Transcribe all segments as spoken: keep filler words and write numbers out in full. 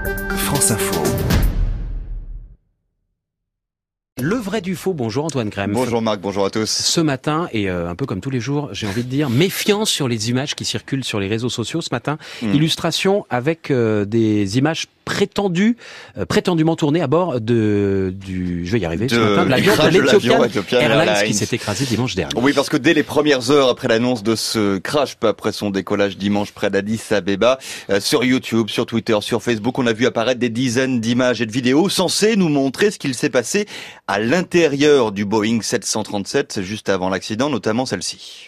France Info. Le vrai du faux, bonjour Antoine Grem. Bonjour Marc, bonjour à tous. Ce matin, et euh, un peu comme tous les jours, j'ai envie de dire, méfiance sur les images qui circulent sur les réseaux sociaux ce matin. Mmh. Illustration avec euh, des images prétendues, euh, prétendument tournées à bord de, du, je vais y arriver, de, ce matin, de l'avion de l'Ethiopian Airlines, Airlines qui s'est écrasé dimanche dernier. Oui, parce que dès les premières heures après l'annonce de ce crash, peu après son décollage dimanche près d'Addis Abeba, euh, sur YouTube, sur Twitter, sur Facebook, on a vu apparaître des dizaines d'images et de vidéos censées nous montrer ce qu'il s'est passé à l'intérieur du Boeing sept cent trente-sept, juste avant l'accident, notamment celle-ci.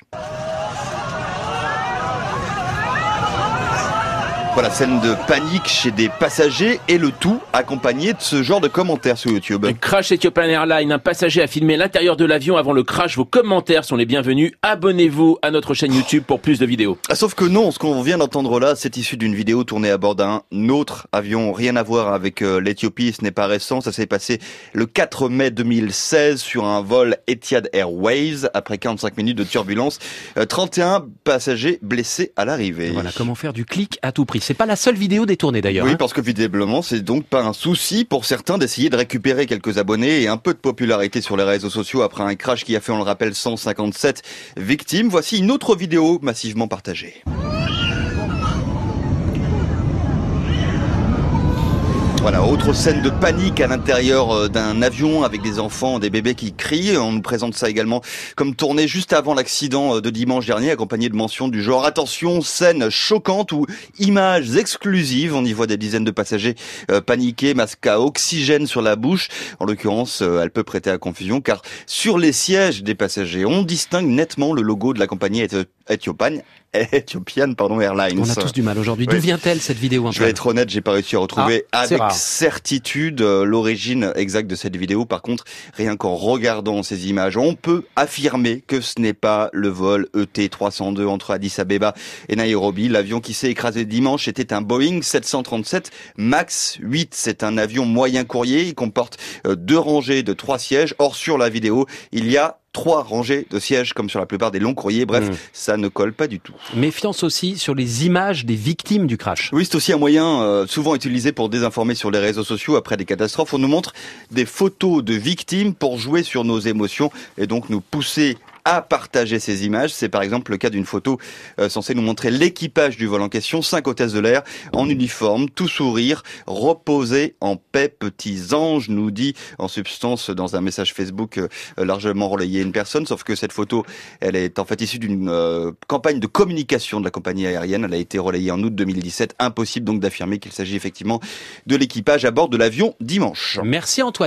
Voilà, scène de panique chez des passagers et le tout accompagné de ce genre de commentaires sur YouTube. Un crash Ethiopian Airlines, un passager a filmé l'intérieur de l'avion avant le crash. Vos commentaires sont les bienvenus. Abonnez-vous à notre chaîne YouTube pour plus de vidéos. Ah, sauf que non, ce qu'on vient d'entendre là, c'est issu d'une vidéo tournée à bord d'un autre avion. Rien à voir avec euh, l'Éthiopie, ce n'est pas récent. Ça s'est passé le quatre mai deux mille seize sur un vol Etihad Airways. Après quarante-cinq minutes de turbulence, euh, trente et un passagers blessés à l'arrivée. Voilà, comment faire du clic à tout prix. C'est pas la seule vidéo détournée d'ailleurs. Oui, hein. parce que visiblement, c'est donc pas un souci pour certains d'essayer de récupérer quelques abonnés et un peu de popularité sur les réseaux sociaux après un crash qui a fait, on le rappelle, cent cinquante-sept victimes. Voici une autre vidéo massivement partagée. Voilà, autre scène de panique à l'intérieur d'un avion avec des enfants, des bébés qui crient. On nous présente ça également comme tourné juste avant l'accident de dimanche dernier, accompagné de mentions du genre « Attention, scène choquante » ou « Images exclusives ». On y voit des dizaines de passagers euh, paniqués, masque à oxygène sur la bouche. En l'occurrence, euh, elle peut prêter à confusion car sur les sièges des passagers, on distingue nettement le logo de la compagnie Ethiopian. Ethiopian pardon, Airlines. On a tous du mal aujourd'hui. D'où oui. vient-elle cette vidéo, Antoine ? Je vais être honnête, j'ai pas réussi à retrouver ah, avec certitude euh, l'origine exacte de cette vidéo. Par contre, rien qu'en regardant ces images, on peut affirmer que ce n'est pas le vol E T trois cent deux entre Addis Abeba et Nairobi. L'avion qui s'est écrasé dimanche était un Boeing sept cent trente-sept Max huit. C'est un avion moyen courrier. Il comporte euh, deux rangées de trois sièges. Or, sur la vidéo, il y a trois rangées de sièges comme sur la plupart des longs courriers. Bref, mmh. ça ne colle pas du tout. Méfiance aussi sur les images des victimes du crash. Oui, c'est aussi un moyen euh, souvent utilisé pour désinformer sur les réseaux sociaux après des catastrophes. On nous montre des photos de victimes pour jouer sur nos émotions et donc nous pousser à partager ces images. C'est par exemple le cas d'une photo euh, censée nous montrer l'équipage du vol en question, cinq hôtesses de l'air en uniforme, tout sourire, reposez en paix, petits anges, nous dit en substance dans un message Facebook euh, largement relayé une personne, sauf que cette photo, elle est en fait issue d'une euh, campagne de communication de la compagnie aérienne. Elle a été relayée en août deux mille dix-sept. Impossible donc d'affirmer qu'il s'agit effectivement de l'équipage à bord de l'avion dimanche. Merci Antoine.